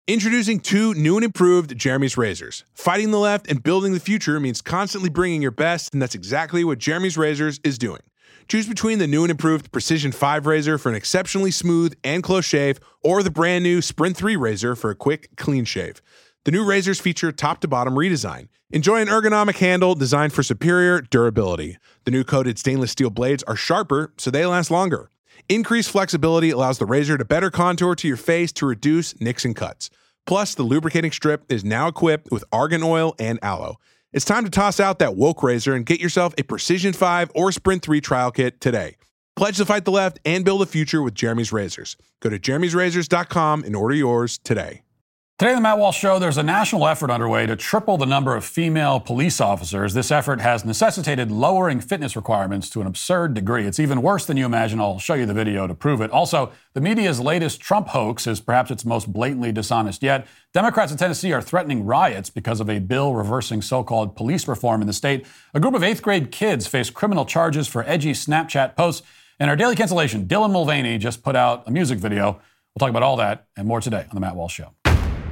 Introducing two new and improved Jeremy's razors. Fighting the left and building the future means constantly bringing your best, and that's exactly what Jeremy's Razors is doing. Choose between the new and improved Precision 5 razor for an exceptionally smooth and close shave, or the brand new Sprint 3 razor for a quick, clean shave. The new razors feature top-to-bottom redesign. Enjoy an ergonomic handle designed for superior durability. The new coated stainless steel blades are sharper, so they last longer. Increased flexibility allows the razor to better contour to your face to reduce nicks and cuts. Plus, the lubricating strip is now equipped with argan oil and aloe. It's time to toss out that woke razor and get yourself a Precision 5 or Sprint 3 trial kit today. Pledge to fight the left and build a future with Jeremy's Razors. Go to jeremy'srazors.com and order yours today. Today on the Matt Walsh Show, there's a national effort underway to triple the number of female police officers. This effort has necessitated lowering fitness requirements to an absurd degree. It's even worse than you imagine. I'll show you the video to prove it. Also, the media's latest Trump hoax is perhaps its most blatantly dishonest yet. Democrats in Tennessee are threatening riots because of a bill reversing so-called police reform in the state. A group of 8th grade kids face criminal charges for edgy Snapchat posts. And our daily cancellation, Dylan Mulvaney, just put out a music video. We'll talk about all that and more today on the Matt Walsh Show.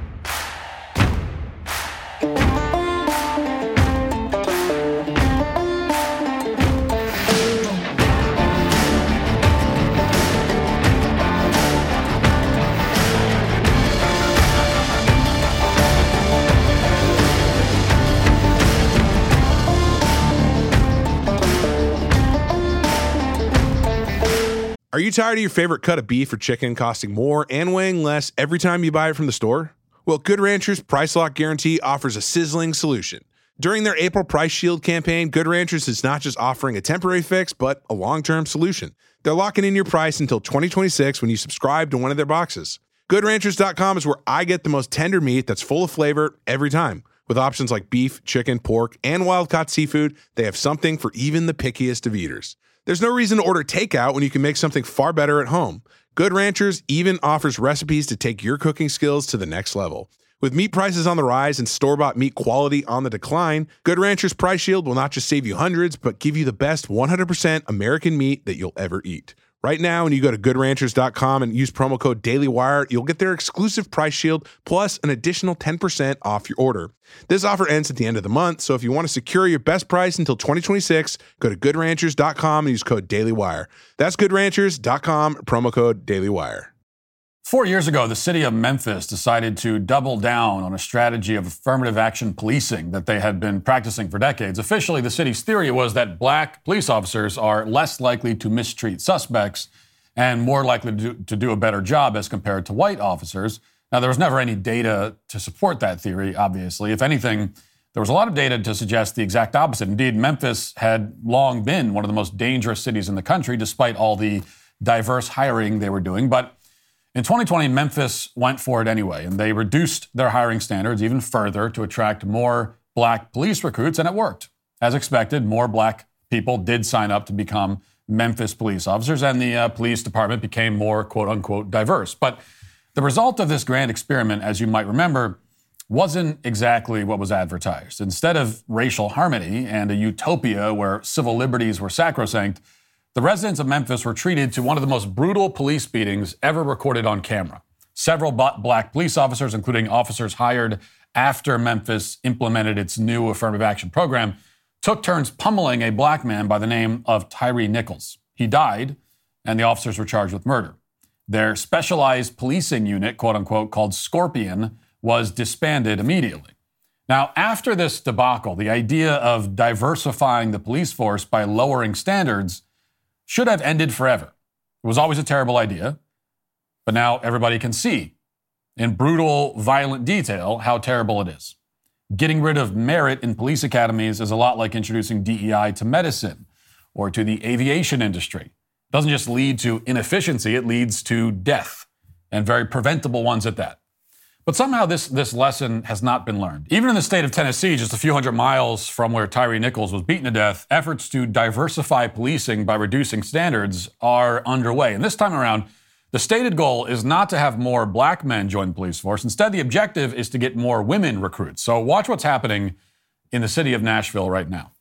Are you tired of your favorite cut of beef or chicken costing more and weighing less every time you buy it from the store? Well, Good Ranchers Price Lock Guarantee offers a sizzling solution. During their April Price Shield campaign, Good Ranchers is not just offering a temporary fix, but a long-term solution. They're locking in your price until 2026 when you subscribe to one of their boxes. GoodRanchers.com is where I get the most tender meat that's full of flavor every time. With options like beef, chicken, pork, and wild-caught seafood, they have something for even the pickiest of eaters. There's no reason to order takeout when you can make something far better at home. Good Ranchers even offers recipes to take your cooking skills to the next level. With meat prices on the rise and store-bought meat quality on the decline, Good Ranchers Price Shield will not just save you hundreds, but give you the best 100% American meat that you'll ever eat. Right now, when you go to GoodRanchers.com and use promo code DailyWire, you'll get their exclusive Price Shield plus an additional 10% off your order. This offer ends at the end of the month, so if you want to secure your best price until 2026, go to GoodRanchers.com and use code DailyWire. That's GoodRanchers.com, promo code DailyWire. 4 years ago, the city of Memphis decided to double down on a strategy of affirmative action policing that they had been practicing for decades. Officially, the city's theory was that black police officers are less likely to mistreat suspects and more likely to do a better job as compared to white officers. Now, there was never any data to support that theory, obviously. If anything, there was a lot of data to suggest the exact opposite. Indeed, Memphis had long been one of the most dangerous cities in the country, despite all the diverse hiring they were doing. But in 2020, Memphis went for it anyway, and they reduced their hiring standards even further to attract more black police recruits, and it worked. As expected, more black people did sign up to become Memphis police officers, and the police department became more, quote-unquote, diverse. But the result of this grand experiment, as you might remember, wasn't exactly what was advertised. Instead of racial harmony and a utopia where civil liberties were sacrosanct, the residents of Memphis were treated to one of the most brutal police beatings ever recorded on camera. Several black police officers, including officers hired after Memphis implemented its new affirmative action program, took turns pummeling a black man by the name of Tyree Nichols. He died, and the officers were charged with murder. Their specialized policing unit, quote-unquote, called Scorpion, was disbanded immediately. Now, after this debacle, the idea of diversifying the police force by lowering standards should have ended forever. It was always a terrible idea, but now everybody can see in brutal, violent detail how terrible it is. Getting rid of merit in police academies is a lot like introducing DEI to medicine or to the aviation industry. It doesn't just lead to inefficiency, it leads to death, and very preventable ones at that. But somehow this lesson has not been learned. Even in the state of Tennessee, just a few hundred miles from where Tyree Nichols was beaten to death, efforts to diversify policing by reducing standards are underway. And this time around, the stated goal is not to have more black men join the police force. Instead, the objective is to get more women recruits. So watch what's happening in the city of Nashville right now.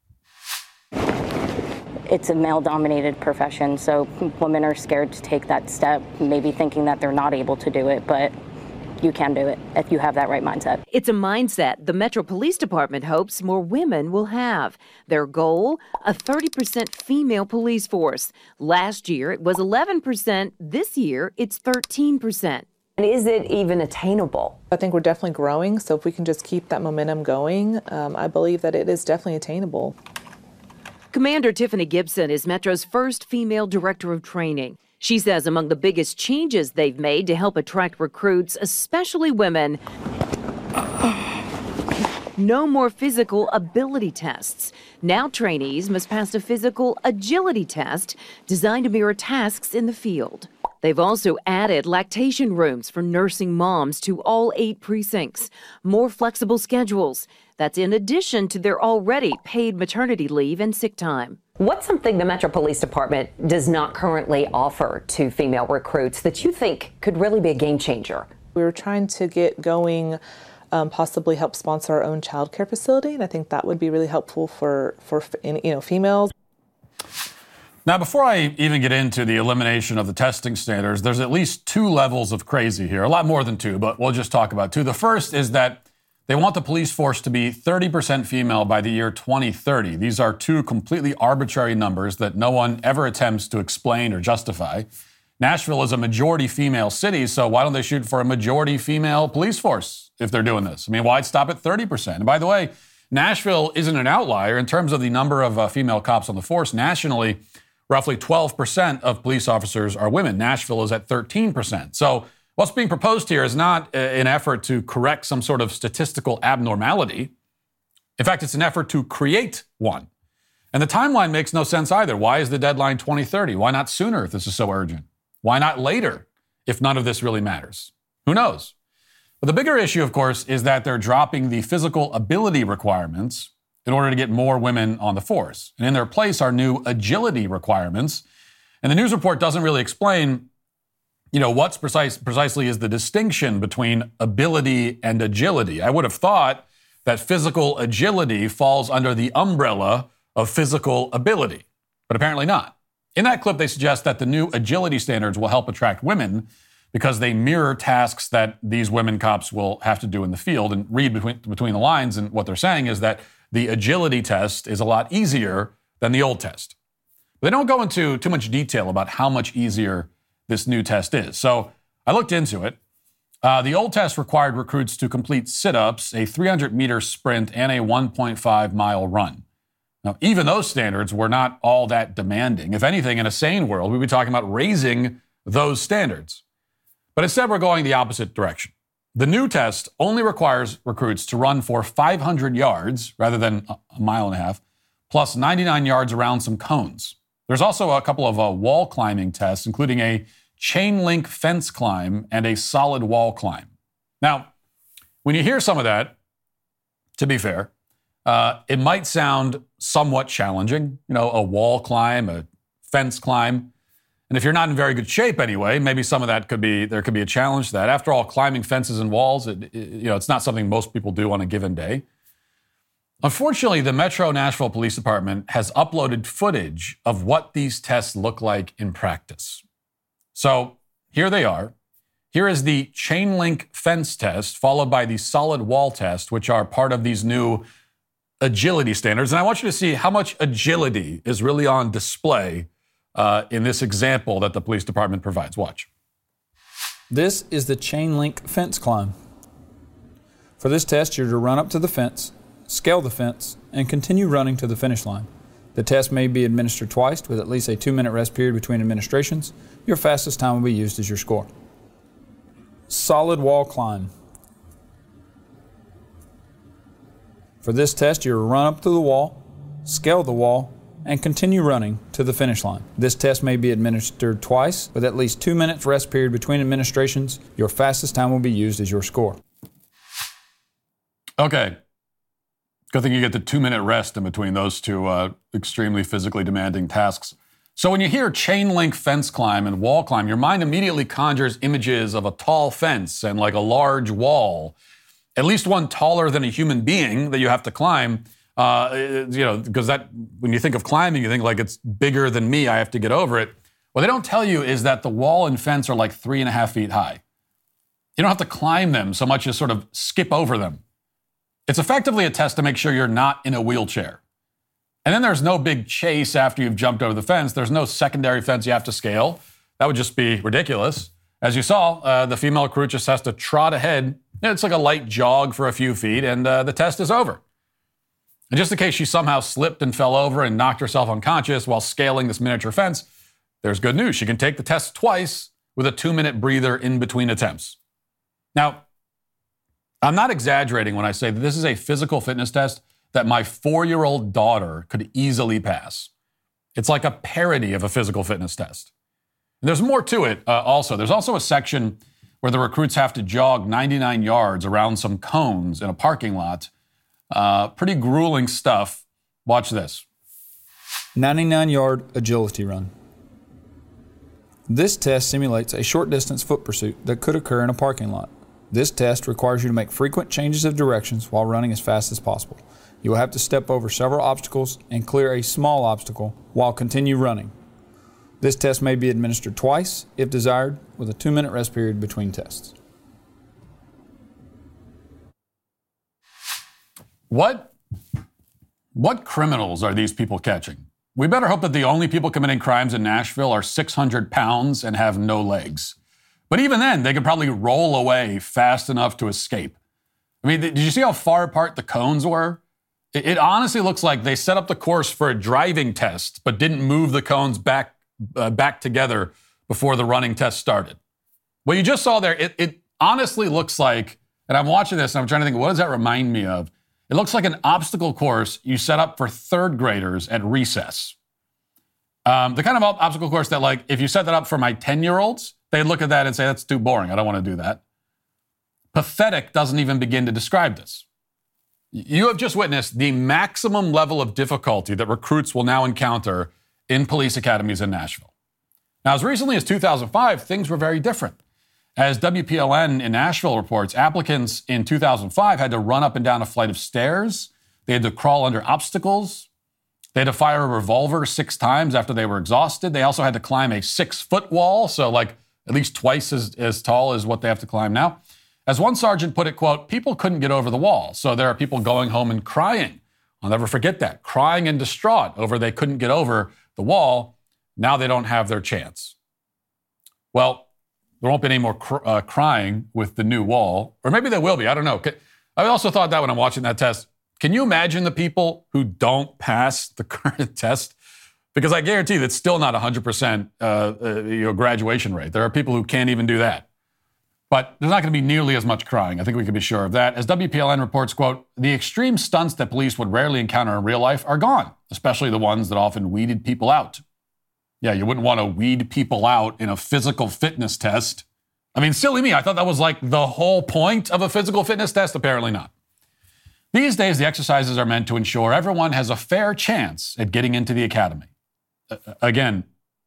It's a male-dominated profession, so women are scared to take that step, maybe thinking that they're not able to do it, but You can do it if you have that right mindset. It's a mindset the Metro Police Department hopes more women will have. Their goal, a 30% female police force. Last year, it was 11%. This year, it's 13%. And is it even attainable? I think we're definitely growing, so if we can just keep that momentum going, I believe that it is definitely attainable. Commander Tiffany Gibson is Metro's first female director of training. She says among the biggest changes they've made to help attract recruits, especially women, no more physical ability tests. Now trainees must pass a physical agility test designed to mirror tasks in the field. They've also added lactation rooms for nursing moms to all 8 precincts, more flexible schedules. That's in addition to their already paid maternity leave and sick time. What's something the Metro Police Department does not currently offer to female recruits that you think could really be a game changer? We were trying to get going, possibly help sponsor our own child care facility, and I think that would be really helpful for females. Now, before I even get into the elimination of the testing standards, there's at least 2 levels of crazy here. A lot more than 2, but we'll just talk about 2. The first is that they want the police force to be 30% female by the year 2030. These are 2 completely arbitrary numbers that no one ever attempts to explain or justify. Nashville is a majority female city, so why don't they shoot for a majority female police force if they're doing this? I mean, why stop at 30%? And by the way, Nashville isn't an outlier in terms of the number of female cops on the force. Nationally, roughly 12% of police officers are women. Nashville is at 13%. So what's being proposed here is not an effort to correct some sort of statistical abnormality. In fact, it's an effort to create one. And the timeline makes no sense either. Why is the deadline 2030? Why not sooner if this is so urgent? Why not later if none of this really matters? Who knows? But the bigger issue, of course, is that they're dropping the physical ability requirements in order to get more women on the force. And in their place are new agility requirements. And the news report doesn't really explain, what's precisely is the distinction between ability and agility. I would have thought that physical agility falls under the umbrella of physical ability, but apparently not. In that clip, they suggest that the new agility standards will help attract women because they mirror tasks that these women cops will have to do in the field. And read between the lines, and what they're saying is that the agility test is a lot easier than the old test. But they don't go into too much detail about how much easier this new test is. So I looked into it. The old test required recruits to complete sit-ups, a 300-meter sprint, and a 1.5-mile run. Now, even those standards were not all that demanding. If anything, in a sane world, we'd be talking about raising those standards. But instead, we're going the opposite direction. The new test only requires recruits to run for 500 yards rather than a mile and a half, plus 99 yards around some cones. There's also a couple of wall climbing tests, including a chain link fence climb and a solid wall climb. Now, when you hear some of that, to be fair, it might sound somewhat challenging, a wall climb, a fence climb. And if you're not in very good shape anyway, maybe some of that there could be a challenge to that. After all, climbing fences and walls, it's not something most people do on a given day. Unfortunately, the Metro Nashville Police Department has uploaded footage of what these tests look like in practice. So here they are. Here is the chain link fence test, followed by the solid wall test, which are part of these new agility standards. And I want you to see how much agility is really on display in this example that the police department provides. Watch. This is the chain link fence climb. For this test, you're to run up to the fence, scale the fence, and continue running to the finish line. The test may be administered twice with at least a 2-minute rest period between administrations. Your fastest time will be used as your score. Solid wall climb. For this test, you're to run up to the wall, scale the wall, and continue running to the finish line. This test may be administered twice with at least 2 minutes rest period between administrations. Your fastest time will be used as your score. Okay. Good thing you get the 2-minute rest in between those 2 extremely physically demanding tasks. So when you hear chain link fence climb and wall climb, your mind immediately conjures images of a tall fence and like a large wall, at least one taller than a human being that you have to climb. Because that, when you think of climbing, you think like it's bigger than me, I have to get over it. What they don't tell you is that the wall and fence are like 3.5 feet high. You don't have to climb them so much as sort of skip over them. It's effectively a test to make sure you're not in a wheelchair. And then there's no big chase after you've jumped over the fence. There's no secondary fence you have to scale. That would just be ridiculous. As you saw, the female recruit just has to trot ahead. It's like a light jog for a few feet, and the test is over. And just in case she somehow slipped and fell over and knocked herself unconscious while scaling this miniature fence, there's good news. She can take the test twice with a 2-minute breather in between attempts. Now, I'm not exaggerating when I say that this is a physical fitness test that my 4-year-old daughter could easily pass. It's like a parody of a physical fitness test. And there's more to it also. There's also a section where the recruits have to jog 99 yards around some cones in a parking lot. Pretty grueling stuff. Watch this. 99-yard agility run. This test simulates a short-distance foot pursuit that could occur in a parking lot. This test requires you to make frequent changes of directions while running as fast as possible. You will have to step over several obstacles and clear a small obstacle while continue running. This test may be administered twice, if desired, with a 2-minute rest period between tests. What criminals are these people catching? We better hope that the only people committing crimes in Nashville are 600 pounds and have no legs. But even then, they could probably roll away fast enough to escape. I mean, did you see how far apart the cones were? It honestly looks like they set up the course for a driving test, but didn't move the cones back together before the running test started. What you just saw there, it honestly looks like, and I'm watching this and I'm trying to think, what does that remind me of? It looks like an obstacle course you set up for third graders at recess. The kind of obstacle course that, like, if you set that up for my 10-year-olds, they'd look at that and say, that's too boring. I don't want to do that. Pathetic doesn't even begin to describe this. You have just witnessed the maximum level of difficulty that recruits will now encounter in police academies in Nashville. Now, as recently as 2005, things were very different. As WPLN in Nashville reports, applicants in 2005 had to run up and down a flight of stairs. They had to crawl under obstacles. They had to fire a revolver 6 times after they were exhausted. They also had to climb a 6-foot wall, so like at least twice as tall as what they have to climb now. As one sergeant put it, quote, people couldn't get over the wall, so there are people going home and crying. I'll never forget that, crying and distraught over they couldn't get over the wall. Now they don't have their chance. Well, there won't be any more crying with the new wall, or maybe there will be, I don't know. I also thought that when I'm watching that test. Can you imagine the people who don't pass the current test? Because I guarantee that's still not 100% graduation rate. There are people who can't even do that. But there's not going to be nearly as much crying. I think we can be sure of that. As WPLN reports, quote, the extreme stunts that police would rarely encounter in real life are gone, especially the ones that often weeded people out. Yeah, you wouldn't want to weed people out in a physical fitness test. I mean, silly me. I thought that was like the whole point of a physical fitness test. Apparently not. These days, the exercises are meant to ensure everyone has a fair chance at getting into the academy. Again,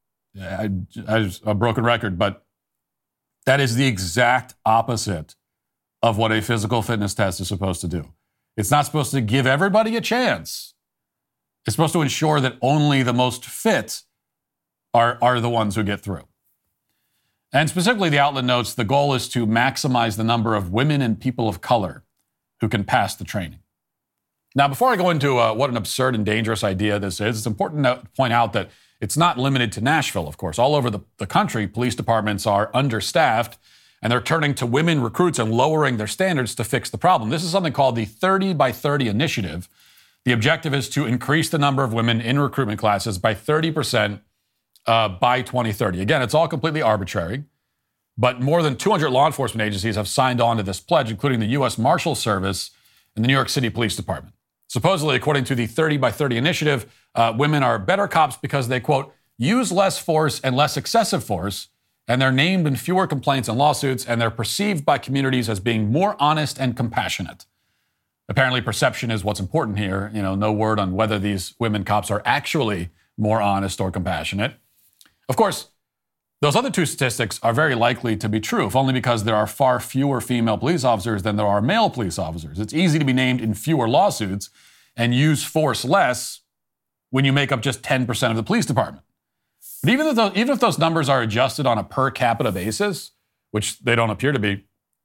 a broken record, but that is the exact opposite of what a physical fitness test is supposed to do. It's not supposed to give everybody a chance. It's supposed to ensure that only the most fit are the ones who get through. And specifically, the outlet notes the goal is to maximize the number of women and people of color who can pass the training. Now, before I go into what an absurd and dangerous idea this is, it's important to point out that it's not limited to Nashville, of course. All over the country, police departments are understaffed, and they're turning to women recruits and lowering their standards to fix the problem. This is something called the 30 by 30 initiative. The objective is to increase the number of women in recruitment classes by 30% by 2030. Again, it's all completely arbitrary, but more than 200 law enforcement agencies have signed on to this pledge, including the U.S. Marshals Service and the New York City Police Department. Supposedly, according to the 30 by 30 initiative, women are better cops because they, quote, use less force and less excessive force, and they're named in fewer complaints and lawsuits, and they're perceived by communities as being more honest and compassionate. Apparently, perception is what's important here. No word on whether these women cops are actually more honest or compassionate. Of course, those other two statistics are very likely to be true, if only because there are far fewer female police officers than there are male police officers. It's easy to be named in fewer lawsuits and use force less when you make up just 10% of the police department. But even if those numbers are adjusted on a per capita basis, which they don't appear to be,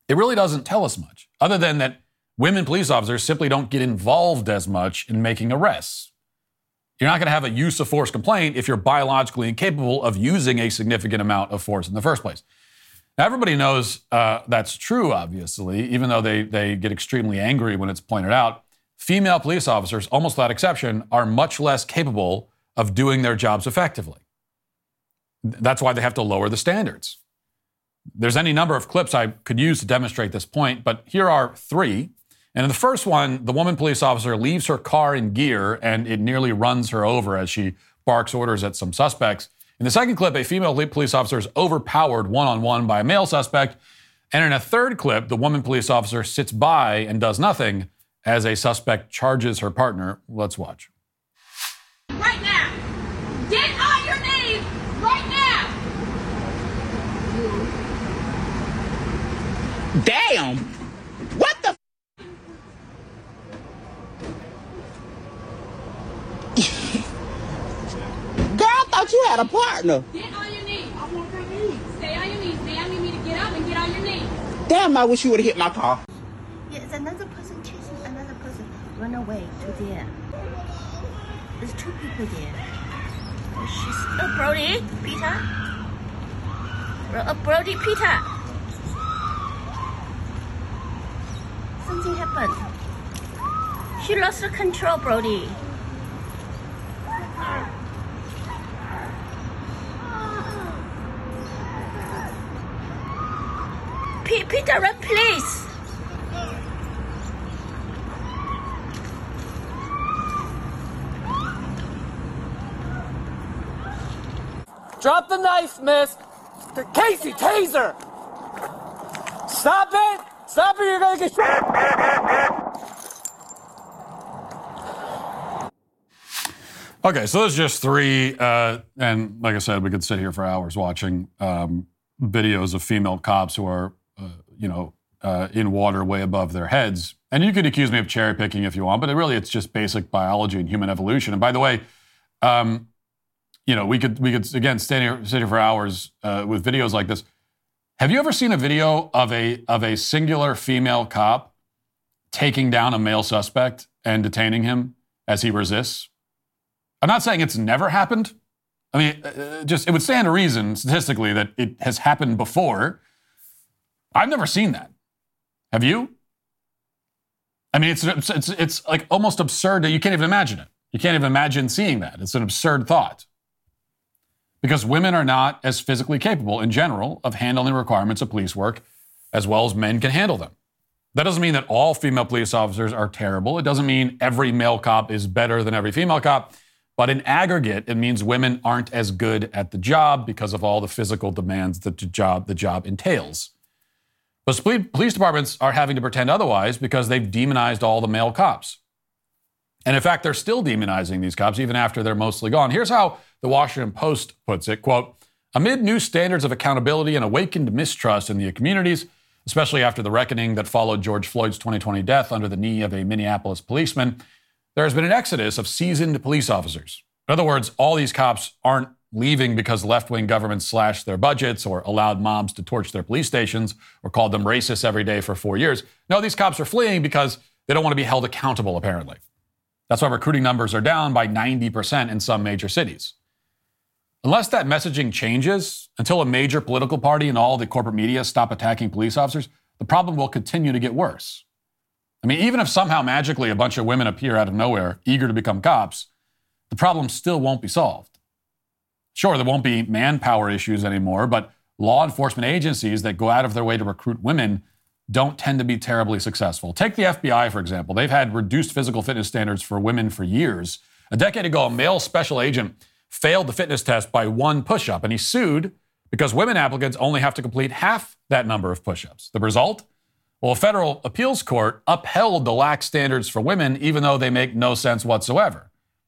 It really doesn't tell us much, other than that women police officers simply don't get involved as much in making arrests. You're not going to have a use of force complaint if you're biologically incapable of using a significant amount of force in the first place. Now, everybody knows that's true, obviously, even though they get extremely angry when it's pointed out. Female police officers, almost without exception, are much less capable of doing their jobs effectively. That's why they have to lower the standards. There's any number of clips I could use to demonstrate this point, but here are 3. And in the first one, the woman police officer leaves her car in gear and it nearly runs her over as she barks orders at some suspects. In the second clip, a female police officer is overpowered one-on-one by a male suspect. And in a third clip, the woman police officer sits by and does nothing as a suspect charges her partner. Let's watch. Right now! Get on your knees! Right now! Damn! What the Girl, I thought you had a partner. Get on your knees. I want your knees. Stay on your knees, ma'am. You need to get up and get on your knees. Damn, I wish you would have hit my car. Yes, another person chasing another person. Run away to there. There's 2 people there. She's Brody, Peter. Brody, Peter. Something happened. She lost her control, Brody. Peter, run, please. Drop the knife, miss. Casey, taser. Stop it. Stop it, you're going to get shot. Okay, so there's just 3, and like I said, we could sit here for hours watching videos of female cops who are, in water way above their heads. And you could accuse me of cherry picking if you want, but it's just basic biology and human evolution. And by the way, we could again sit here for hours with videos like this. Have you ever seen a video of a singular female cop taking down a male suspect and detaining him as he resists? I'm not saying it's never happened. I mean, it would stand to reason statistically that it has happened before. I've never seen that. Have you? I mean, it's like almost absurd that you can't even imagine it. You can't even imagine seeing that. It's an absurd thought. Because women are not as physically capable in general of handling the requirements of police work as well as men can handle them. That doesn't mean that all female police officers are terrible. It doesn't mean every male cop is better than every female cop. But in aggregate, it means women aren't as good at the job because of all the physical demands that the job entails. But police departments are having to pretend otherwise because they've demonized all the male cops. And in fact, they're still demonizing these cops even after they're mostly gone. Here's how the Washington Post puts it, quote, amid new standards of accountability and awakened mistrust in the communities, especially after the reckoning that followed George Floyd's 2020 death under the knee of a Minneapolis policeman, there has been an exodus of seasoned police officers. In other words, all these cops aren't leaving because left-wing governments slashed their budgets or allowed mobs to torch their police stations or called them racist every day for 4 years. No, these cops are fleeing because they don't want to be held accountable, apparently. That's why recruiting numbers are down by 90% in some major cities. Unless that messaging changes, until a major political party and all the corporate media stop attacking police officers, the problem will continue to get worse. I mean, even if somehow magically a bunch of women appear out of nowhere, eager to become cops, the problem still won't be solved. Sure, there won't be manpower issues anymore, but law enforcement agencies that go out of their way to recruit women don't tend to be terribly successful. Take the FBI, for example. They've had reduced physical fitness standards for women for years. A decade ago, a male special agent failed the fitness test by 1 push-up, and he sued because women applicants only have to complete half that number of push-ups. The result? Well, a federal appeals court upheld the lax standards for women, even though they make no sense whatsoever.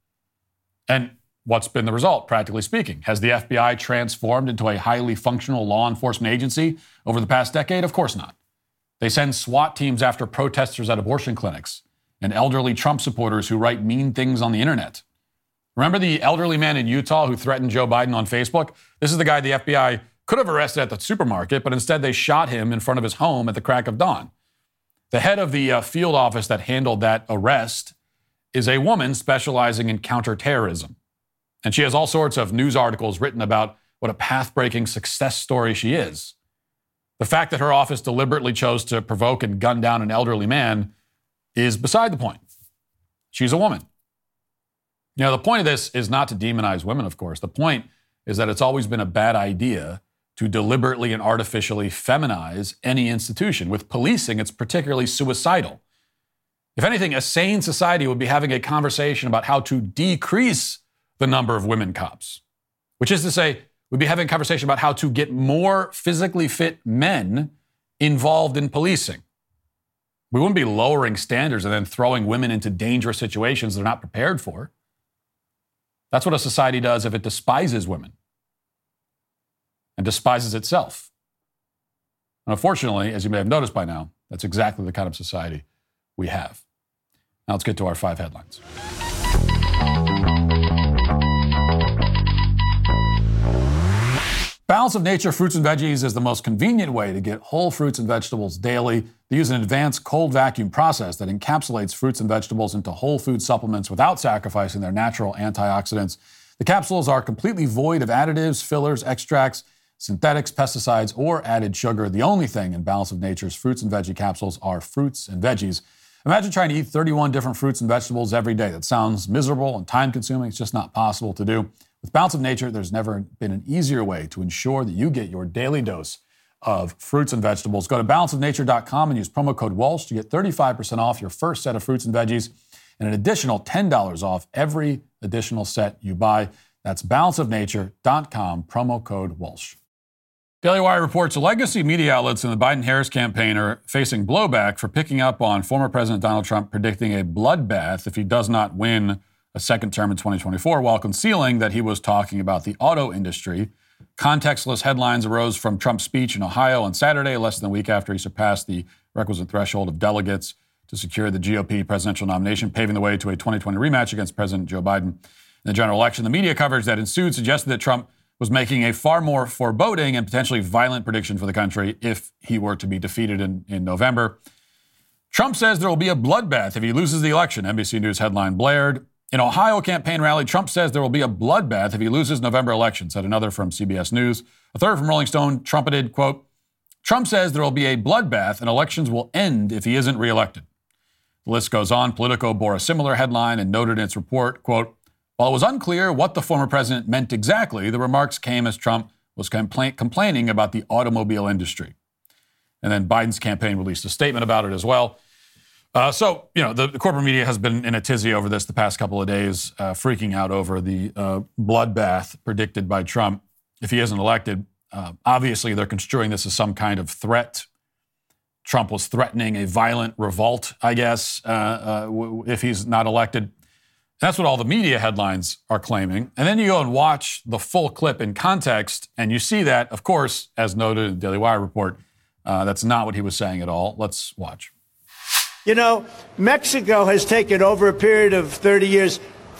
And what's been the result, practically speaking? Has the FBI transformed into a highly functional law enforcement agency over the past decade? Of course not. They send SWAT teams after protesters at abortion clinics and elderly Trump supporters who write mean things on the internet. Remember the elderly man in Utah who threatened Joe Biden on Facebook? This is the guy the FBI could have arrested at the supermarket, but instead they shot him in front of his home at the crack of dawn. The head of the field office that handled that arrest is a woman specializing in counterterrorism. And she has all sorts of news articles written about what a path-breaking success story she is. The fact that her office deliberately chose to provoke and gun down an elderly man is beside the point. She's a woman. You know, the point of this is not to demonize women, of course. The point is that it's always been a bad idea to deliberately and artificially feminize any institution. With policing, it's particularly suicidal. If anything, a sane society would be having a conversation about how to decrease the number of women cops, which is to say, we'd be having a conversation about how to get more physically fit men involved in policing. We wouldn't be lowering standards and then throwing women into dangerous situations they're not prepared for. That's what a society does if it despises women and despises itself. And unfortunately, as you may have noticed by now, that's exactly the kind of society we have. Now let's get to our 5 headlines. Balance of Nature fruits and veggies is the most convenient way to get whole fruits and vegetables daily. They use an advanced cold vacuum process that encapsulates fruits and vegetables into whole food supplements without sacrificing their natural antioxidants. The capsules are completely void of additives, fillers, extracts, synthetics, pesticides, or added sugar. The only thing in Balance of Nature's fruits and veggie capsules are fruits and veggies. Imagine trying to eat 31 different fruits and vegetables every day. That sounds miserable and time-consuming. It's just not possible to do. With Balance of Nature, there's never been an easier way to ensure that you get your daily dose of fruits and vegetables. Go to balanceofnature.com and use promo code Walsh to get 35% off your first set of fruits and veggies and an additional $10 off every additional set you buy. That's balanceofnature.com, promo code Walsh. Daily Wire reports legacy media outlets in the Biden-Harris campaign are facing blowback for picking up on former President Donald Trump predicting a bloodbath if he does not win a second term in 2024, while concealing that he was talking about the auto industry. Contextless headlines arose from Trump's speech in Ohio on Saturday, less than a week after he surpassed the requisite threshold of delegates to secure the GOP presidential nomination, paving the way to a 2020 rematch against President Joe Biden in the general election. The media coverage that ensued suggested that Trump was making a far more foreboding and potentially violent prediction for the country if he were to be defeated in November. Trump says there will be a bloodbath if he loses the election, NBC News headline blared. In Ohio campaign rally, Trump says there will be a bloodbath if he loses November election, said another from CBS News. A third from Rolling Stone trumpeted, quote, Trump says there will be a bloodbath and elections will end if he isn't reelected. The list goes on. Politico bore a similar headline and noted in its report, quote, while it was unclear what the former president meant exactly, the remarks came as Trump was complaining about the automobile industry. And then Biden's campaign released a statement about it as well. So, the corporate media has been in a tizzy over this the past couple of days, freaking out over the bloodbath predicted by Trump if he isn't elected. Obviously, they're construing this as some kind of threat. Trump was threatening a violent revolt, I guess, if he's not elected. That's what all the media headlines are claiming. And then you go and watch the full clip in context, and you see that, of course, as noted in the Daily Wire report, that's not what he was saying at all. Let's watch. You know, Mexico has taken over a period of 30 years,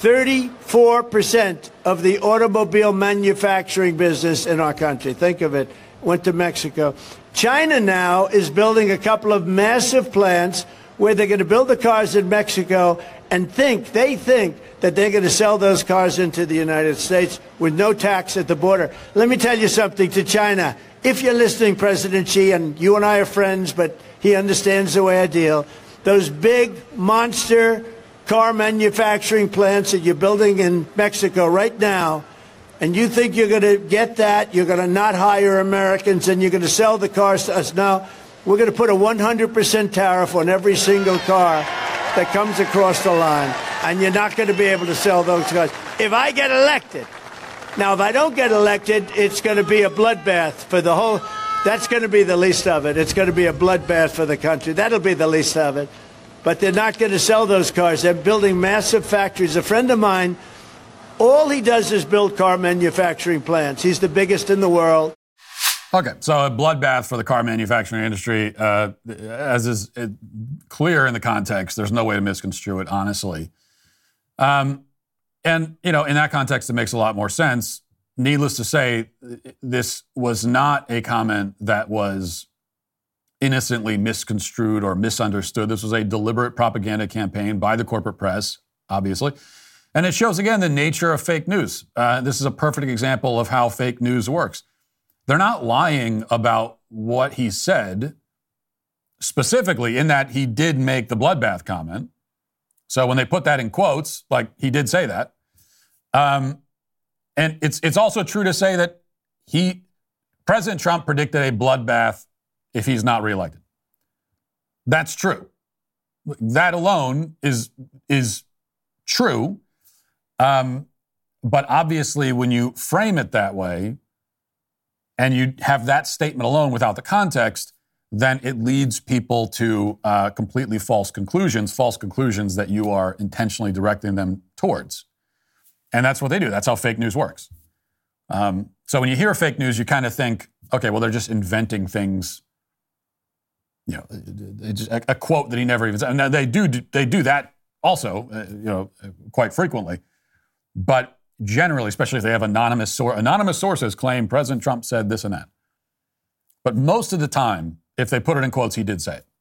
34% of the automobile manufacturing business in our country. Think of it, went to Mexico. China now is building a couple of massive plants where they're going to build the cars in Mexico and they think that they're going to sell those cars into the United States with no tax at the border. Let me tell you something to China. If you're listening, President Xi, and you and I are friends, but he understands the way I deal, those big monster car manufacturing plants that you're building in Mexico right now, and you think you're going to get that, you're going to not hire Americans, and you're going to sell the cars to us. Now, we're going to put a 100% tariff on every single car that comes across the line, and you're not going to be able to sell those cars. If I get elected, now if I don't get elected, it's going to be a bloodbath for the whole... That's going to be the least of it. It's going to be a bloodbath for the country. That'll be the least of it. But they're not going to sell those cars. They're building massive factories. A friend of mine, all he does is build car manufacturing plants. He's the biggest in the world. Okay, so a bloodbath for the car manufacturing industry, as is clear in the context. There's no way to misconstrue it, honestly. And, in that context, it makes a lot more sense. needless to say, this was not a comment that was innocently misconstrued or misunderstood. This was a deliberate propaganda campaign by the corporate press, obviously. And it shows, again, the nature of fake news. This is a perfect example of how fake news works. They're not lying about what he said, specifically in that he did make the bloodbath comment. So when they put that in quotes, like he did say that. And it's also true to say that President Trump predicted a bloodbath if he's not reelected. That's true. That alone is true. But obviously, when you frame it that way, and you have that statement alone without the context, then it leads people to completely false conclusions that you are intentionally directing them towards. And that's what they do. That's how fake news works. So when you hear fake news, you kind of think, okay, well, they're just inventing things. You know, a quote that he never even said. Now, they do that also, quite frequently. But generally, especially if they have anonymous sources claim President Trump said this and that. But most of the time, if they put it in quotes, he did say it.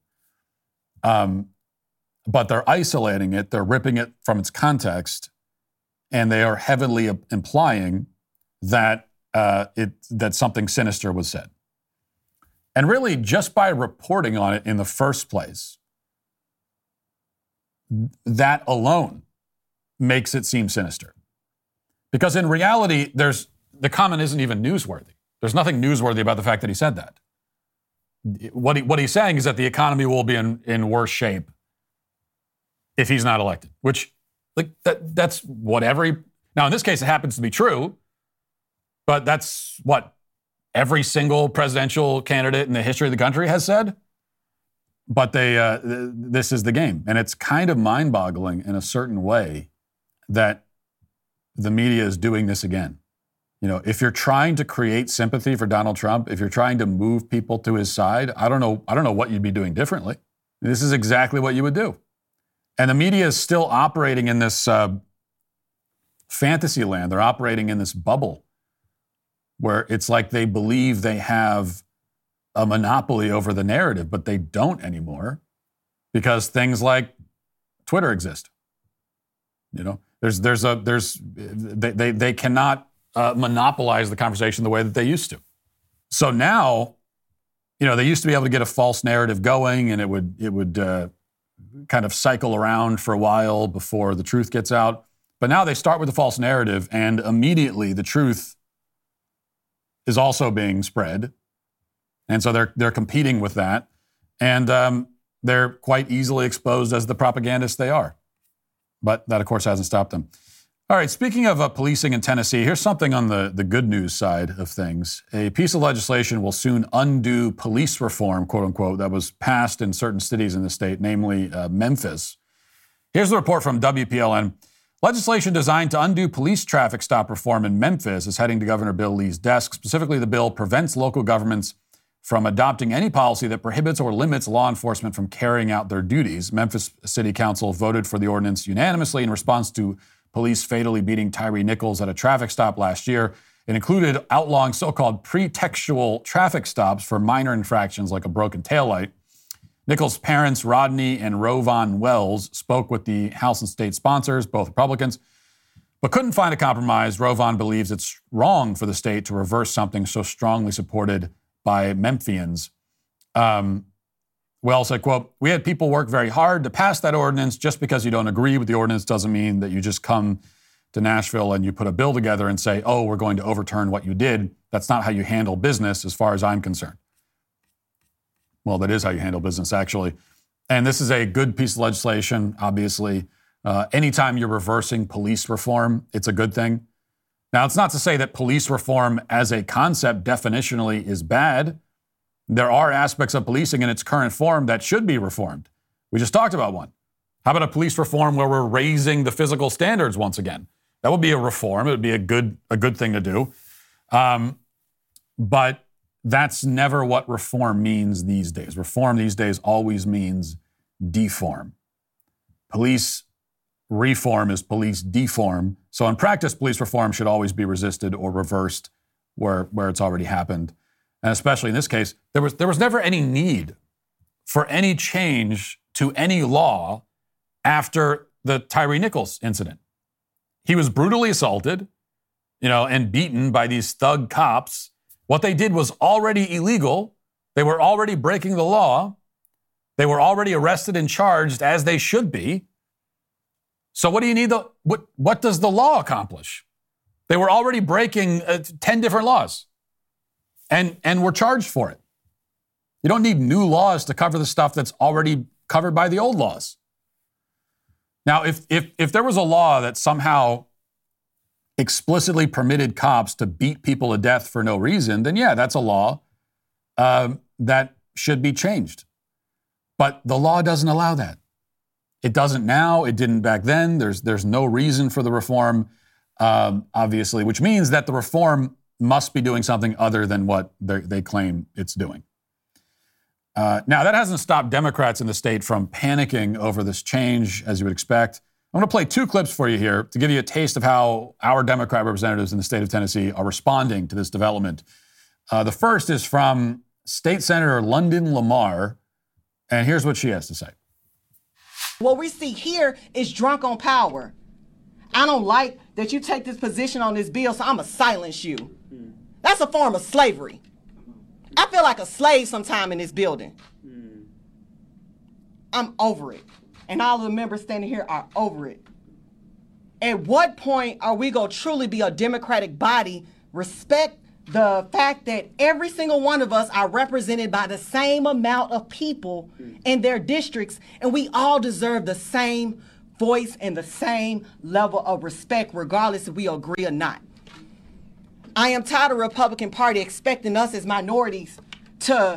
But they're isolating it, they're ripping it from its context, and they are heavily implying that that something sinister was said. And really, just by reporting on it in the first place, that alone makes it seem sinister. Because in reality, the comment isn't even newsworthy. There's nothing newsworthy about the fact that he said that. What he's saying is that the economy will be in worse shape if he's not elected, which that's whatever. Now, in this case, it happens to be true, but that's what every single presidential candidate in the history of the country has said. But this is the game. And it's kind of mind-boggling in a certain way that the media is doing this again. You know, if you're trying to create sympathy for Donald Trump, if you're trying to move people to his side, I don't know what you'd be doing differently. This is exactly what you would do. And the media is still operating in this fantasy land. They're operating in this bubble where it's like they believe they have a monopoly over the narrative, but they don't anymore because things like Twitter exist. You know, they cannot monopolize the conversation the way that they used to. So now, you know, they used to be able to get a false narrative going, and it would kind of cycle around for a while before the truth gets out. But now they start with the false narrative, and immediately the truth is also being spread. And so they're competing with that, and they're quite easily exposed as the propagandists they are. But that, of course, hasn't stopped them. All right, speaking of policing in Tennessee, here's something on the good news side of things. A piece of legislation will soon undo police reform, quote unquote, that was passed in certain cities in the state, namely Memphis. Here's the report from WPLN. Legislation designed to undo police traffic stop reform in Memphis is heading to Governor Bill Lee's desk. Specifically, the bill prevents local governments from adopting any policy that prohibits or limits law enforcement from carrying out their duties. Memphis City Council voted for the ordinance unanimously in response to police fatally beating Tyree Nichols at a traffic stop last year. It included outlawing so-called pretextual traffic stops for minor infractions like a broken taillight. Nichols' parents, Rodney and Rovon Wells, spoke with the House and state sponsors, both Republicans, but couldn't find a compromise. Rovon believes it's wrong for the state to reverse something so strongly supported by Memphians. Wells said, quote, "We had people work very hard to pass that ordinance. Just because you don't agree with the ordinance doesn't mean that you just come to Nashville and you put a bill together and say, oh, we're going to overturn what you did. That's not how you handle business as far as I'm concerned." Well, that is how you handle business, actually. And this is a good piece of legislation, obviously. Anytime you're reversing police reform, it's a good thing. Now, it's not to say that police reform as a concept definitionally is bad. There are aspects of policing in its current form that should be reformed. We just talked about one. How about a police reform where we're raising the physical standards once again? That would be a reform. It would be a good thing to do. But that's never what reform means these days. Reform these days always means deform. Police reform is police deform. So in practice, police reform should always be resisted or reversed where it's already happened. And especially in this case, there was never any need for any change to any law after the Tyre Nichols incident. He was brutally assaulted, and beaten by these thug cops. What they did was already illegal. They were already breaking the law. They were already arrested and charged as they should be. So what do you need? What does the law accomplish? They were already breaking 10 different laws and were charged for it. You don't need new laws to cover the stuff that's already covered by the old laws. Now, if there was a law that somehow explicitly permitted cops to beat people to death for no reason, then yeah, that's a law that should be changed. But the law doesn't allow that. It doesn't now. It didn't back then. There's no reason for the reform, obviously, which means that the reform must be doing something other than what they claim it's doing. Now, that hasn't stopped Democrats in the state from panicking over this change, as you would expect. I'm going to play 2 clips for you here to give you a taste of how our Democrat representatives in the state of Tennessee are responding to this development. The first is from State Senator London Lamar, and here's what she has to say. What we see here is drunk on power. I don't like that you take this position on this bill, so I'm going to silence you. That's a form of slavery. I feel like a slave sometime in this building. I'm over it. And all of the members standing here are over it. At what point are we going to truly be a democratic body, respect the fact that every single one of us are represented by the same amount of people in their districts, and we all deserve the same voice and the same level of respect, regardless if we agree or not. I am tired of the Republican Party expecting us as minorities to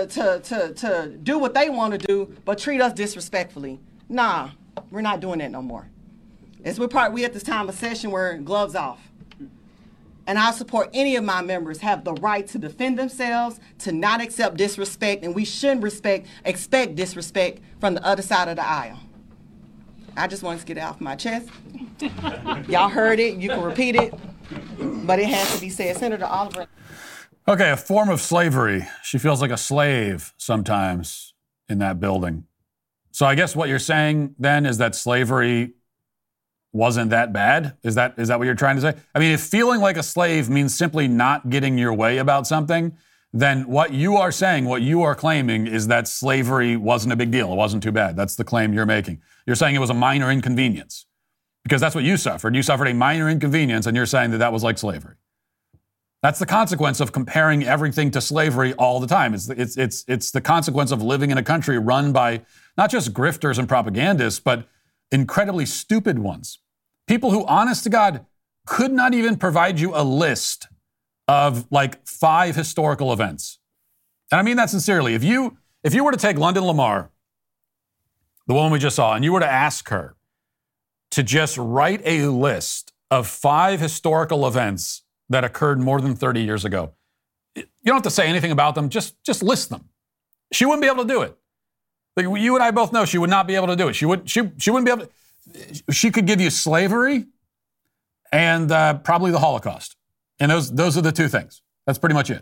do what they want to do, but treat us disrespectfully. Nah, we're not doing that no more. We at this time of session where gloves off. And I support any of my members have the right to defend themselves, to not accept disrespect, and we shouldn't expect disrespect from the other side of the aisle. I just wanted to get it off my chest. Y'all heard it, you can repeat it, but it has to be said. Senator Oliver. Okay, a form of slavery. She feels like a slave sometimes in that building. So I guess what you're saying then is that slavery wasn't that bad? Is that what you're trying to say? I mean, if feeling like a slave means simply not getting your way about something, then what you are saying, what you are claiming is that slavery wasn't a big deal. It wasn't too bad. That's the claim you're making. You're saying it was a minor inconvenience because that's what you suffered. You suffered a minor inconvenience and you're saying that was like slavery. That's the consequence of comparing everything to slavery all the time. It's the consequence of living in a country run by not just grifters and propagandists, but incredibly stupid ones. People who, honest to God, could not even provide you a list of like 5 historical events. And I mean that sincerely. If you were to take London Lamar, the woman we just saw, and you were to ask her to just write a list of 5 historical events that occurred more than 30 years ago, you don't have to say anything about them, just list them. She wouldn't be able to do it. Like you and I both know she would not be able to do it. She wouldn't be able to. She could give you slavery and probably the Holocaust. And those are the 2 things. That's pretty much it. And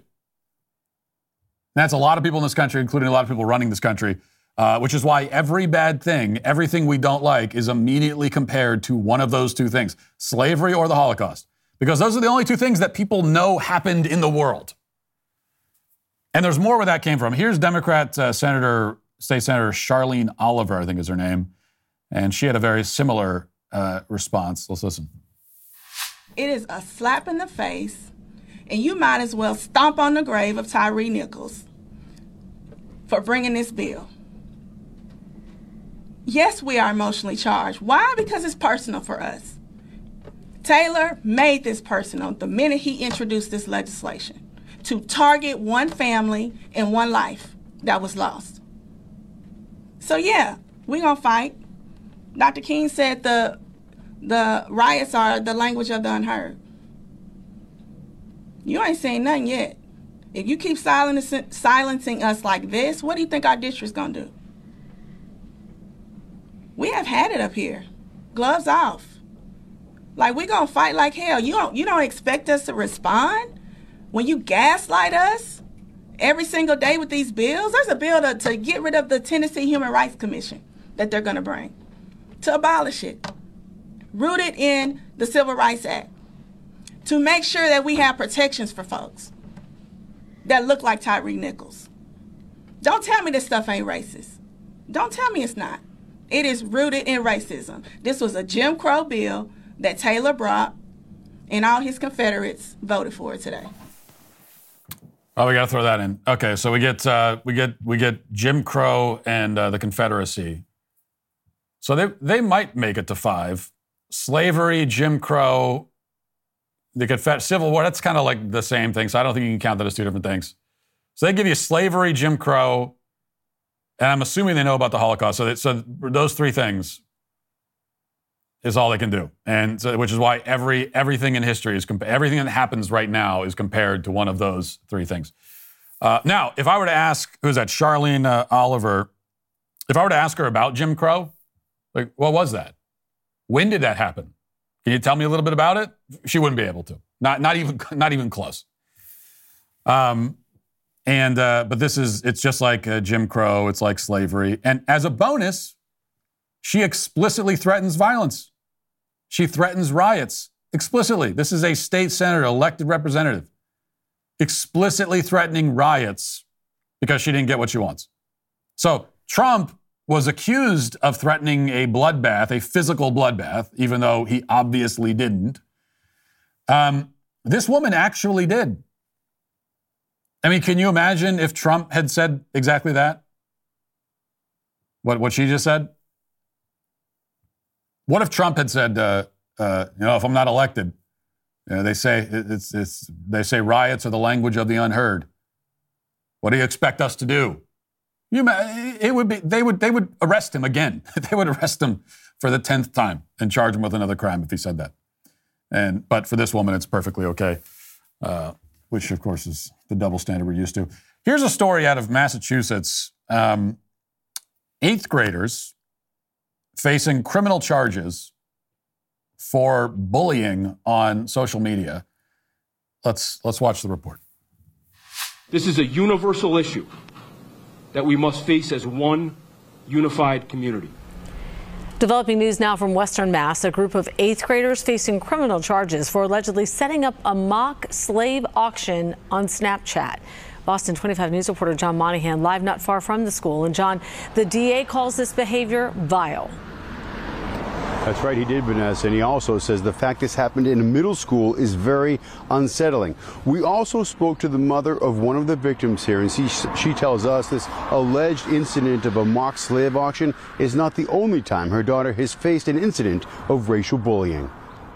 that's a lot of people in this country, including a lot of people running this country, which is why every bad thing, everything we don't like is immediately compared to one of those 2 things, slavery or the Holocaust. Because those are the only 2 things that people know happened in the world. And there's more where that came from. Here's Democrat State Senator Charlene Oliver, I think is her name. And she had a very similar response. Let's listen. It is a slap in the face, and you might as well stomp on the grave of Tyre Nichols for bringing this bill. Yes, we are emotionally charged. Why? Because it's personal for us. Taylor made this personal the minute he introduced this legislation to target one family and one life that was lost. So yeah, we're gonna fight. Dr. King said the riots are the language of the unheard. You ain't saying nothing yet. If you keep silencing us like this, what do you think our district's gonna do? We have had it up here. gloves off. Like, we're going to fight like hell. You don't expect us to respond when you gaslight us every single day with these bills? There's a bill to get rid of the Tennessee Human Rights Commission that they're going to bring, to abolish it, rooted in the Civil Rights Act, to make sure that we have protections for folks that look like Tyre Nichols. Don't tell me this stuff ain't racist. Don't tell me it's not. It is rooted in racism. This was a Jim Crow bill that Taylor Brock and all his Confederates voted for today. Oh, we got to throw that in. Okay, so we get Jim Crow and the Confederacy. So they might make it to 5. Slavery, Jim Crow, the Civil War. That's kind of like the same thing. So I don't think you can count that as 2 different things. So they give you slavery, Jim Crow, and I'm assuming they know about the Holocaust. So those 3 things is all they can do, and so, which is why everything in history is everything that happens right now is compared to one of those 3 things. Now, if I were to ask, who's that, Charlene Oliver, if I were to ask her about Jim Crow, like, what was that? When did that happen? Can you tell me a little bit about it? She wouldn't be able to. Not even close. But it's just like Jim Crow. It's like slavery. And as a bonus, she explicitly threatens violence. She threatens riots explicitly. This is a state senator, elected representative, explicitly threatening riots because she didn't get what she wants. So Trump was accused of threatening a bloodbath, a physical bloodbath, even though he obviously didn't. This woman actually did. I mean, can you imagine if Trump had said exactly that? What she just said? What if Trump had said, if I'm not elected, they say riots are the language of the unheard. What do you expect us to do? They would arrest him again. They would arrest him for the 10th time and charge him with another crime if he said that. But for this woman, it's perfectly okay, which of course is the double standard we're used to. Here's a story out of Massachusetts. 8th graders facing criminal charges for bullying on social media. Let's watch the report. This is a universal issue that we must face as one unified community. Developing news now from Western Mass. A group of 8th graders facing criminal charges for allegedly setting up a mock slave auction on Snapchat. Boston 25 News reporter John Monahan live not far from the school. And John, the DA calls this behavior vile. That's right, he did, Vanessa, and he also says the fact this happened in a middle school is very unsettling. We also spoke to the mother of one of the victims here, and she tells us this alleged incident of a mock slave auction is not the only time her daughter has faced an incident of racial bullying.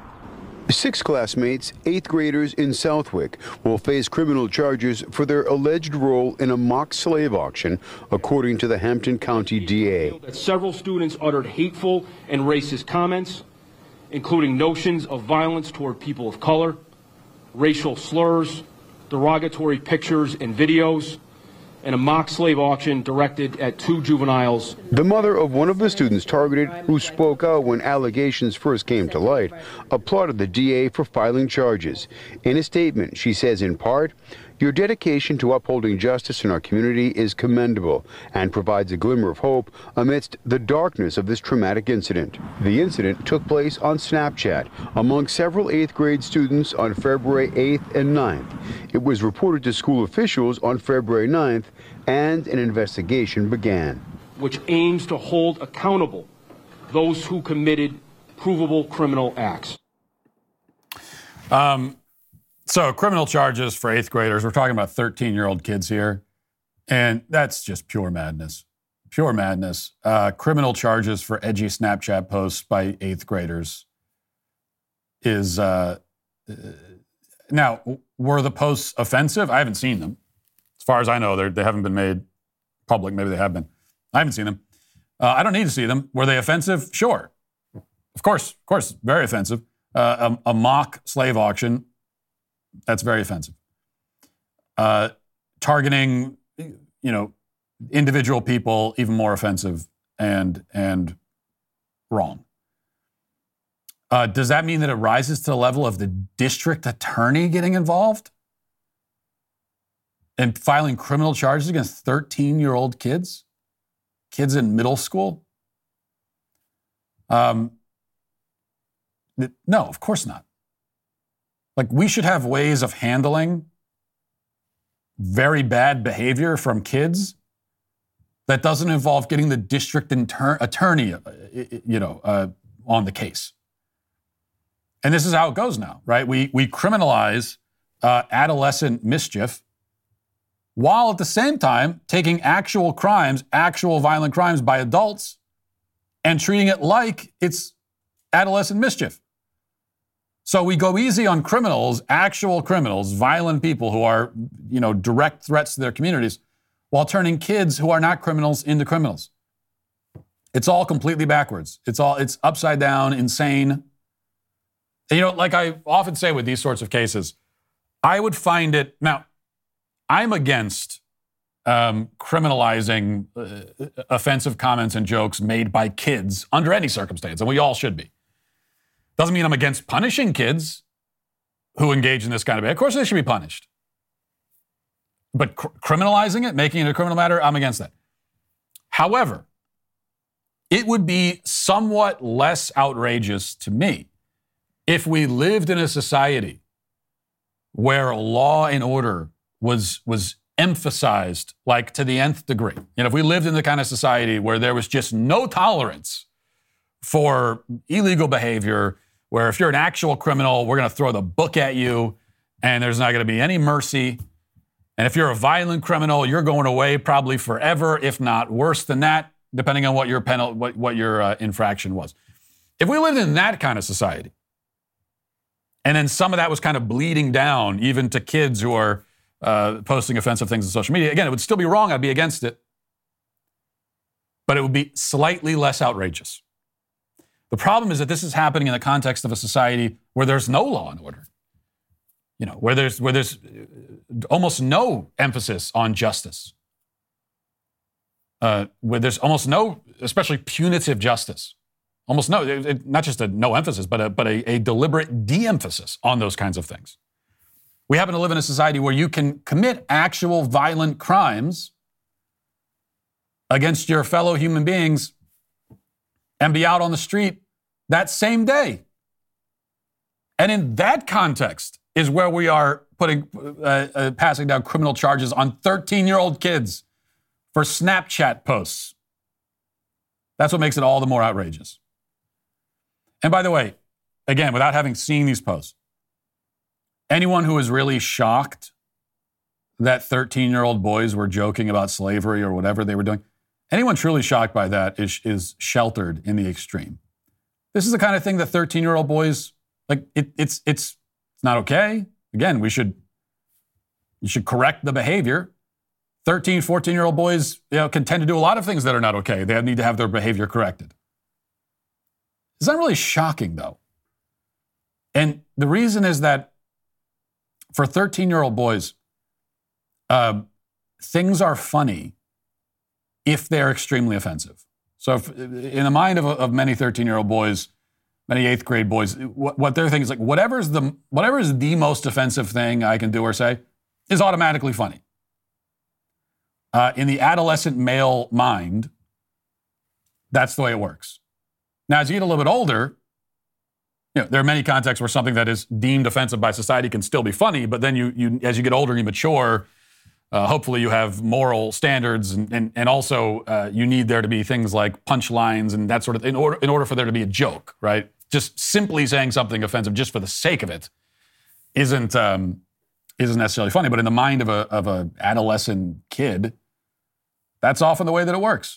6 classmates, 8th graders in Southwick, will face criminal charges for their alleged role in a mock slave auction, according to the Hampton County DA. Several students uttered hateful and racist comments, including notions of violence toward people of color, racial slurs, derogatory pictures and videos, and a mock slave auction directed at 2 juveniles. The mother of one of the students targeted, who spoke out when allegations first came to light, applauded the DA for filing charges. In a statement, she says in part, "Your dedication to upholding justice in our community is commendable and provides a glimmer of hope amidst the darkness of this traumatic incident." The incident took place on Snapchat among several 8th grade students on February 8th and 9th. It was reported to school officials on February 9th, and an investigation began. Which aims to hold accountable those who committed provable criminal acts. So criminal charges for 8th graders. We're talking about 13-year-old kids here. And that's just pure madness. Pure madness. Criminal charges for edgy Snapchat posts by 8th graders is... Now, were the posts offensive? I haven't seen them. As far as I know, they haven't been made public. Maybe they have been. I haven't seen them. I don't need to see them. Were they offensive? Sure. Of course, very offensive. A mock slave auction, that's very offensive. Targeting, individual people, even more offensive and wrong. Does that mean that it rises to the level of the district attorney getting involved and filing criminal charges against 13-year-old kids? Kids in middle school? No, of course not. Like, we should have ways of handling very bad behavior from kids that doesn't involve getting the district attorney, on the case. And this is how it goes now, right? We criminalize adolescent mischief while at the same time taking actual crimes, actual violent crimes by adults and treating it like it's adolescent mischief. So we go easy on criminals, actual criminals, violent people who are, direct threats to their communities, while turning kids who are not criminals into criminals. It's all completely backwards. It's upside down, insane. And, like I often say with these sorts of cases, I would find it, now, I'm against criminalizing offensive comments and jokes made by kids under any circumstance, and we all should be. Doesn't mean I'm against punishing kids who engage in this kind of behavior. Of course they should be punished. But criminalizing it, making it a criminal matter, I'm against that. However, it would be somewhat less outrageous to me if we lived in a society where law and order was emphasized like to the nth degree. If we lived in the kind of society where there was just no tolerance for illegal behavior, where if you're an actual criminal, we're going to throw the book at you and there's not going to be any mercy. And if you're a violent criminal, you're going away probably forever, if not worse than that, depending on what your infraction was. If we lived in that kind of society, and then some of that was kind of bleeding down even to kids who are posting offensive things on social media, again, it would still be wrong. I'd be against it. But it would be slightly less outrageous. The problem is that this is happening in the context of a society where there's no law and order. Where there's almost no emphasis on justice. Where there's almost no, especially punitive justice. Almost no, not just a no emphasis, but a deliberate de-emphasis on those kinds of things. We happen to live in a society where you can commit actual violent crimes against your fellow human beings and be out on the street that same day. And in that context is where we are passing down criminal charges on 13-year-old kids for Snapchat posts. That's what makes it all the more outrageous. And by the way, again, without having seen these posts, anyone who is really shocked that 13-year-old boys were joking about slavery or whatever they were doing, anyone truly shocked by that is sheltered in the extreme. This is the kind of thing that 13-year-old boys, it's not okay. Again, you should correct the behavior. 13, 14-year-old boys, can tend to do a lot of things that are not okay. They need to have their behavior corrected. It's not really shocking, though. And the reason is that for 13-year-old boys, things are funny if they're extremely offensive. So in the mind of many 13-year-old boys, many 8th grade boys, what they're thinking is like, whatever is the most offensive thing I can do or say is automatically funny. In the adolescent male mind, that's the way it works. Now, as you get a little bit older, there are many contexts where something that is deemed offensive by society can still be funny, but then you as you get older and you mature, hopefully you have moral standards, and also you need there to be things like punchlines and that sort of, in order for there to be a joke, right? Just simply saying something offensive just for the sake of it isn't necessarily funny. But in the mind of a adolescent kid, that's often the way that it works.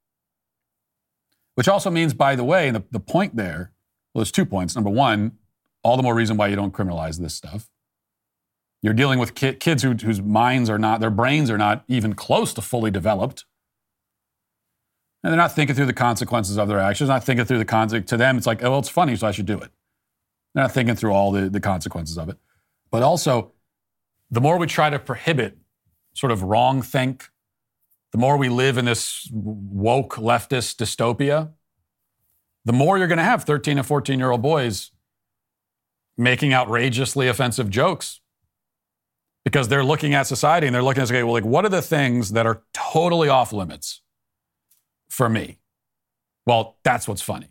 Which also means, by the way, the point there, well, there's 2 points. Number one, all the more reason why you don't criminalize this stuff. You're dealing with kids whose minds are not, their brains are not even close to fully developed. And they're not thinking through the consequences of their actions, not thinking through the consequences. To them, it's like, oh, well, it's funny, so I should do it. They're not thinking through all the consequences of it. But also, the more we try to prohibit sort of wrong think, the more we live in this woke leftist dystopia, the more you're going to have 13 and 14-year-old boys making outrageously offensive jokes because they're looking at society and they're looking at, okay, well, like, what are the things that are totally off limits for me? Well, that's what's funny.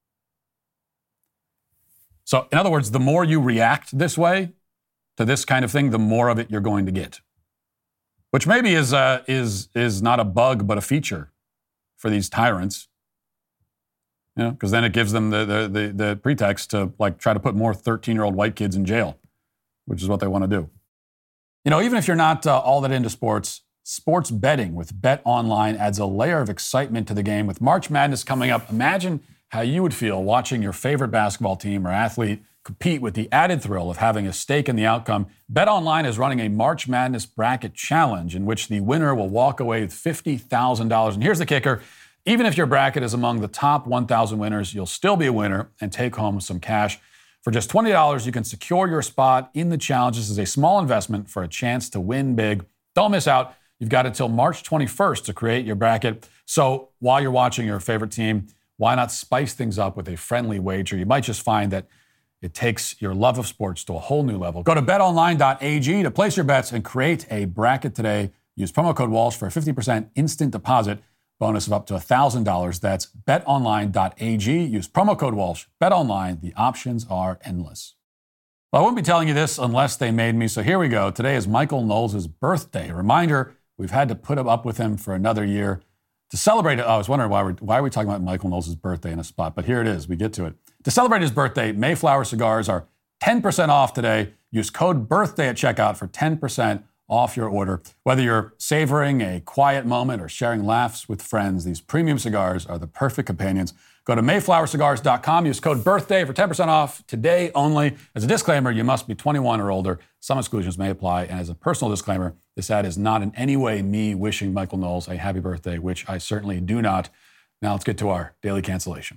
So, in other words, the more you react this way to this kind of thing, the more of it you're going to get, which maybe is not a bug but a feature for these tyrants. You know, because then it gives them the pretext to like try to put more 13-year-old white kids in jail, which is what they want to do. You know, even if you're not all that into sports, sports betting with BetOnline adds a layer of excitement to the game. With March Madness coming up, imagine how you would feel watching your favorite basketball team or athlete compete with the added thrill of having a stake in the outcome. BetOnline is running a March Madness bracket challenge in which the winner will walk away with $50,000. And here's the kicker. Even if your bracket is among the top 1,000 winners, you'll still be a winner and take home some cash. For just $20, you can secure your spot in the challenge. This is a small investment for a chance to win big. Don't miss out. You've got until March 21st to create your bracket. So while you're watching your favorite team, why not spice things up with a friendly wager? You might just find that it takes your love of sports to a whole new level. Go to betonline.ag to place your bets and create a bracket today. Use promo code Walsh for a 50% instant deposit bonus of up to $1,000. That's betonline.ag. Use promo code Walsh. BetOnline. The options are endless. Well, I wouldn't be telling you this unless they made me, so here we go. Today is Michael Knowles' birthday. A reminder, we've had to put up with him for another year. To celebrate it, I was wondering why are we talking about Michael Knowles' birthday in a spot, but here it is. We get to it. To celebrate his birthday, Mayflower cigars are 10% off today. Use code BIRTHDAY at checkout for 10% off your order. Whether you're savoring a quiet moment or sharing laughs with friends, these premium cigars are the perfect companions. Go to mayflowercigars.com. Use code BIRTHDAY for 10% off today only. As a disclaimer, you must be 21 or older. Some exclusions may apply. And as a personal disclaimer, this ad is not in any way me wishing Michael Knowles a happy birthday, which I certainly do not. Now let's get to our daily cancellation.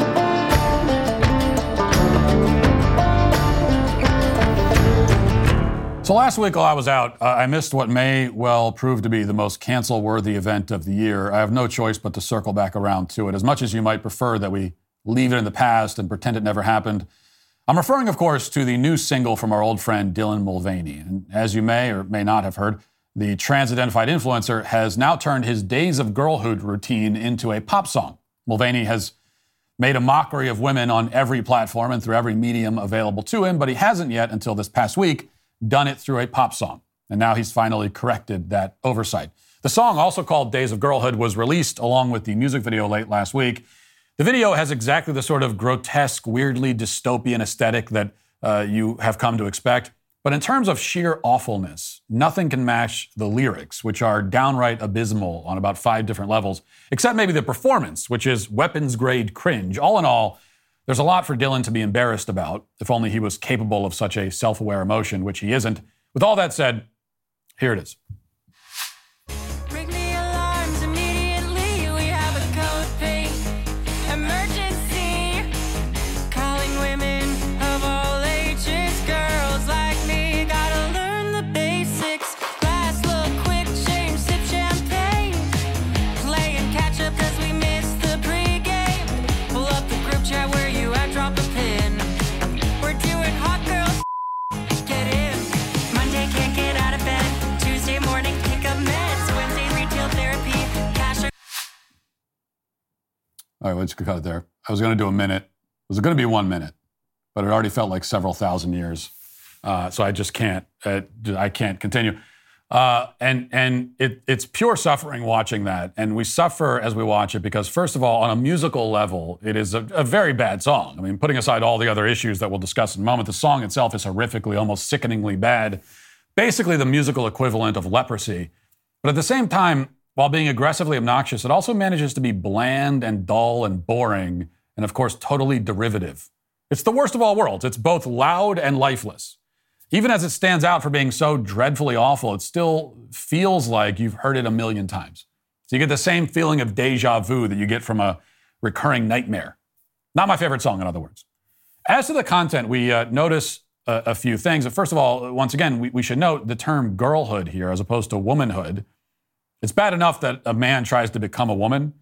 So last week while I was out, I missed what may well prove to be the most cancel-worthy event of the year. I have no choice but to circle back around to it. As much as you might prefer that we leave it in the past and pretend it never happened, I'm referring, of course, to the new single from our old friend Dylan Mulvaney. And as you may or may not have heard, the trans-identified influencer has now turned his Days of Girlhood routine into a pop song. Mulvaney has made a mockery of women on every platform and through every medium available to him, but he hasn't yet, until this past week, done it through a pop song. And now he's finally corrected that oversight. The song, also called Days of Girlhood, was released along with the music video late last week. The video has exactly the sort of grotesque, weirdly dystopian aesthetic that you have come to expect. But in terms of sheer awfulness, nothing can match the lyrics, which are downright abysmal on about 5 different levels, except maybe the performance, which is weapons-grade cringe. All in all, there's a lot for Dylan to be embarrassed about, if only he was capable of such a self-aware emotion, which he isn't. With all that said, here it is. All right, let's cut it there. I was going to do a minute. It was going to be 1 minute, but it already felt like several thousand years. So I just can't. I can't continue. And it's pure suffering watching that. And we suffer as we watch it because, first of all, on a musical level, it is a very bad song. I mean, putting aside all the other issues that we'll discuss in a moment, the song itself is horrifically, almost sickeningly bad. Basically the musical equivalent of leprosy. But at the same time, while being aggressively obnoxious, it also manages to be bland and dull and boring and, of course, totally derivative. It's the worst of all worlds. It's both loud and lifeless. Even as it stands out for being so dreadfully awful, it still feels like you've heard it a million times. So you get the same feeling of deja vu that you get from a recurring nightmare. Not my favorite song, in other words. As to the content, we notice a few things. First of all, once again, we should note the term girlhood here as opposed to womanhood. It's bad enough that a man tries to become a woman,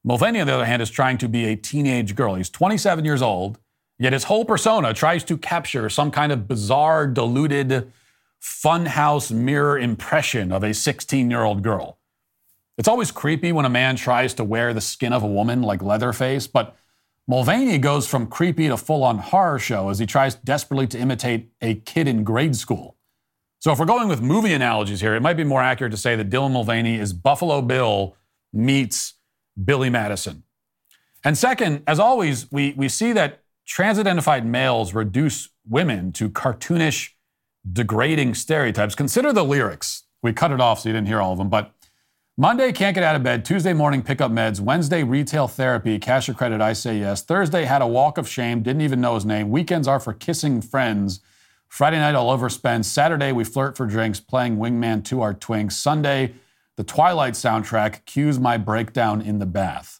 Mulvaney, on the other hand, is trying to be a teenage girl. He's 27 years old, yet his whole persona tries to capture some kind of bizarre, diluted, funhouse mirror impression of a 16-year-old girl. It's always creepy when a man tries to wear the skin of a woman like Leatherface, but Mulvaney goes from creepy to full-on horror show as he tries desperately to imitate a kid in grade school. So if we're going with movie analogies here, it might be more accurate to say that Dylan Mulvaney is Buffalo Bill meets Billy Madison. And second, as always, we see that trans-identified males reduce women to cartoonish, degrading stereotypes. Consider the lyrics. We cut it off so you didn't hear all of them, but Monday, can't get out of bed. Tuesday morning, pick up meds. Wednesday, retail therapy. Cash or credit, I say yes. Thursday, had a walk of shame. Didn't even know his name. Weekends are for kissing friends. Friday night, I'll overspend. Saturday, we flirt for drinks, playing Wingman to our twinks. Sunday, the Twilight soundtrack cues my breakdown in the bath.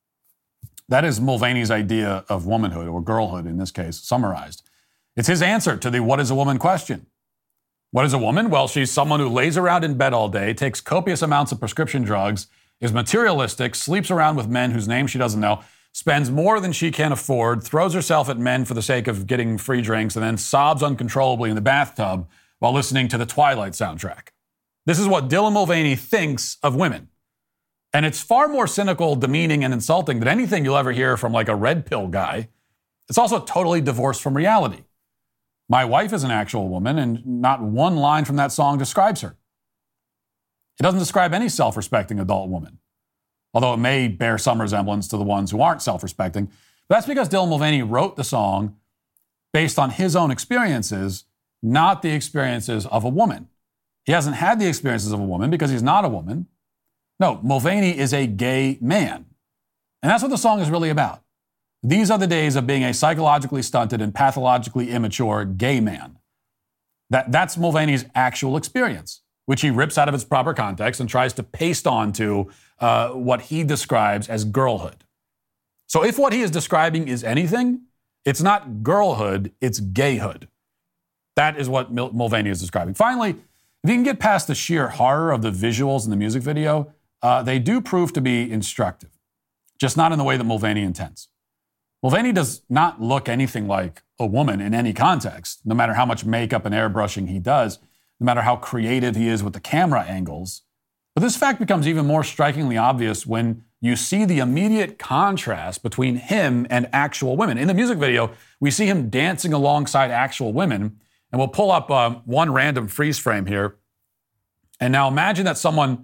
That is Mulvaney's idea of womanhood, or girlhood in this case, summarized. It's his answer to the what is a woman question. What is a woman? Well, she's someone who lays around in bed all day, takes copious amounts of prescription drugs, is materialistic, sleeps around with men whose names she doesn't know, spends more than she can afford, throws herself at men for the sake of getting free drinks, and then sobs uncontrollably in the bathtub while listening to the Twilight soundtrack. This is what Dylan Mulvaney thinks of women. And it's far more cynical, demeaning, and insulting than anything you'll ever hear from like a red pill guy. It's also totally divorced from reality. My wife is an actual woman, and not one line from that song describes her. It doesn't describe any self-respecting adult woman, although it may bear some resemblance to the ones who aren't self-respecting. But that's because Dylan Mulvaney wrote the song based on his own experiences, not the experiences of a woman. He hasn't had the experiences of a woman because he's not a woman. No, Mulvaney is a gay man. And that's what the song is really about. These are the days of being a psychologically stunted and pathologically immature gay man. That's Mulvaney's actual experience, which he rips out of its proper context and tries to paste onto what he describes as girlhood. So if what he is describing is anything, it's not girlhood, it's gayhood. That is what Mulvaney is describing. Finally, if you can get past the sheer horror of the visuals in the music video, they do prove to be instructive, just not in the way that Mulvaney intends. Mulvaney does not look anything like a woman in any context, no matter how much makeup and airbrushing he does, no matter how creative he is with the camera angles. But this fact becomes even more strikingly obvious when you see the immediate contrast between him and actual women. In the music video, we see him dancing alongside actual women, and we'll pull up one random freeze frame here. And now imagine that someone,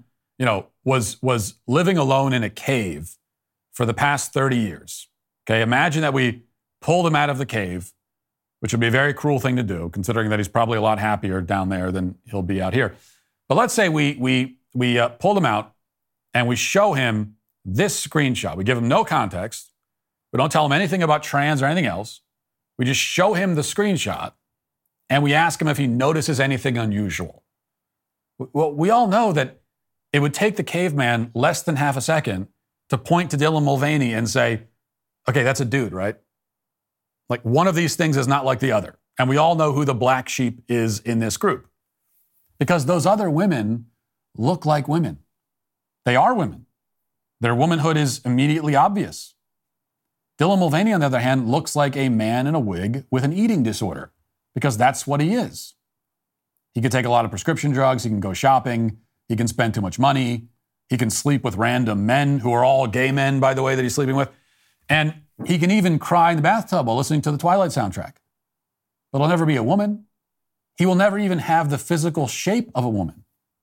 was living alone in a cave for the past 30 years. Okay, imagine that we pulled him out of the cave, which would be a very cruel thing to do, considering that he's probably a lot happier down there than he'll be out here. But let's say we pulled him out and we show him this screenshot. We give him no context. We don't tell him anything about trans or anything else. We just show him the screenshot and we ask him if he notices anything unusual. Well, we all know that it would take the caveman less than half a second to point to Dylan Mulvaney and say, okay, that's a dude, right? Like one of these things is not like the other. And we all know who the black sheep is in this group. Because those other women look like women. They are women. Their womanhood is immediately obvious. Dylan Mulvaney, on the other hand, looks like a man in a wig with an eating disorder, because that's what he is. He can take a lot of prescription drugs, he can go shopping, he can spend too much money, he can sleep with random men who are all gay men, by the way, that he's sleeping with. And he can even cry in the bathtub while listening to the Twilight soundtrack. But he'll never be a woman. He will never even have the physical shape of a woman.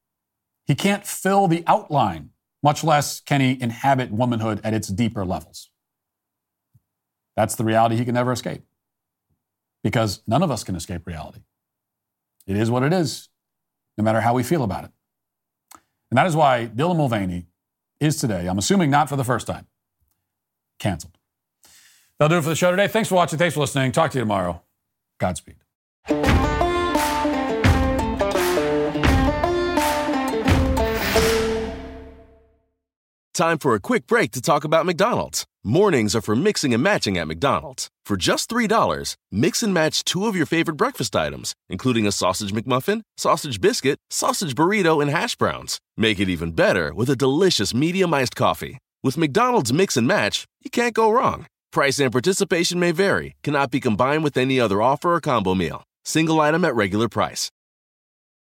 He can't fill the outline, much less can he inhabit womanhood at its deeper levels. That's the reality he can never escape. Because none of us can escape reality. It is what it is, no matter how we feel about it. And that is why Dylan Mulvaney is today, I'm assuming not for the first time, canceled. That'll do it for the show today. Thanks for watching. Thanks for listening. Talk to you tomorrow. Godspeed. Time for a quick break to talk about McDonald's. Mornings are for mixing and matching at McDonald's. For just $3, mix and match 2 of your favorite breakfast items, including a sausage McMuffin, sausage biscuit, sausage burrito, and hash browns. Make it even better with a delicious medium iced coffee. With McDonald's Mix and Match, you can't go wrong. Price and participation may vary. Cannot be combined with any other offer or combo meal. Single item at regular price.